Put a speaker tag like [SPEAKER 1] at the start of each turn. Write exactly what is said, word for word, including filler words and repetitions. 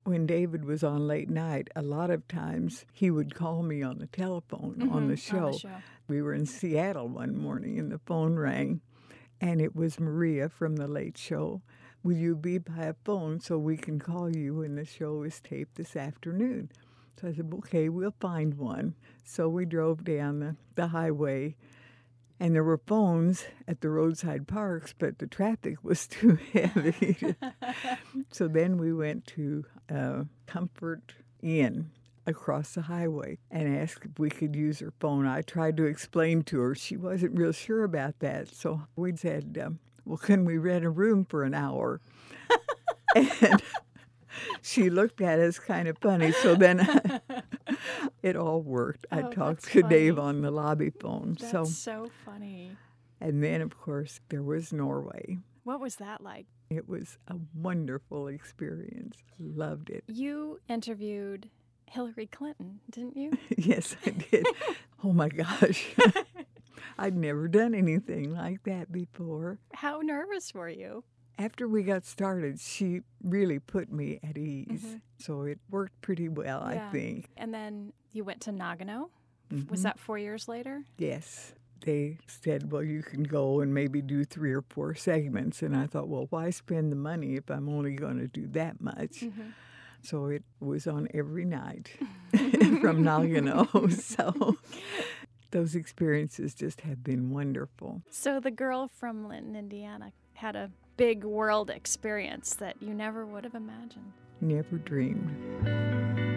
[SPEAKER 1] when David was on late night, a lot of times he would call me on the telephone
[SPEAKER 2] mm-hmm,
[SPEAKER 1] on the show.
[SPEAKER 2] On the show.
[SPEAKER 1] We were in Seattle one morning and the phone rang, and it was Maria from The Late Show. Will you be by a phone so we can call you when the show is taped this afternoon? So I said, okay, we'll find one. So we drove down the, the highway, and there were phones at the roadside parks, but the traffic was too heavy. So then we went to uh, Comfort Inn across the highway and asked if we could use her phone. I tried to explain to her. She wasn't real sure about that. So we said, um, well, can we rent a room for an hour? And she looked at us kind of funny. So then it all worked.
[SPEAKER 2] Oh,
[SPEAKER 1] I talked
[SPEAKER 2] that's
[SPEAKER 1] to
[SPEAKER 2] funny.
[SPEAKER 1] Dave on the lobby phone.
[SPEAKER 2] That's
[SPEAKER 1] so,
[SPEAKER 2] so funny.
[SPEAKER 1] And then, of course, there was Norway.
[SPEAKER 2] What was that like?
[SPEAKER 1] It was a wonderful experience. Loved it.
[SPEAKER 2] You interviewed Hillary Clinton, didn't you?
[SPEAKER 1] Yes, I did. Oh, my gosh. I'd never done anything like that before.
[SPEAKER 2] How nervous were you?
[SPEAKER 1] After we got started, she really put me at ease.
[SPEAKER 2] Mm-hmm.
[SPEAKER 1] So it worked pretty well,
[SPEAKER 2] Yeah.
[SPEAKER 1] I think.
[SPEAKER 2] And then you went to Nagano.
[SPEAKER 1] Mhm.
[SPEAKER 2] Was that four years later?
[SPEAKER 1] Yes. They said, well, you can go and maybe do three or four segments. And I thought, well, why spend the money if I'm only going to do that much?
[SPEAKER 2] Mm-hmm.
[SPEAKER 1] So it was on every night from Nagano. So those experiences just have been wonderful.
[SPEAKER 2] So the girl from Linton, Indiana, had a big world experience that you never would have imagined.
[SPEAKER 1] Never dreamed.